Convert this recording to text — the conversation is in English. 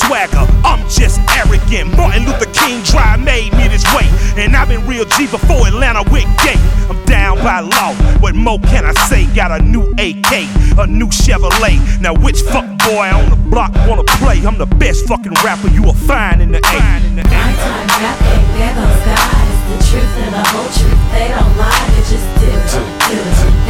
swagger, I'm just arrogant. Martin Luther King Drive made me this way, and I've been real G before Atlanta went gay. I'm down by law, what more can I say? Got a new AK, a new Chevrolet. Now which fuck boy on the block wanna play? I'm the best fucking rapper you will find in the A. Time rap ain't there those guys. The truth and the whole truth, they don't lie, they just do it.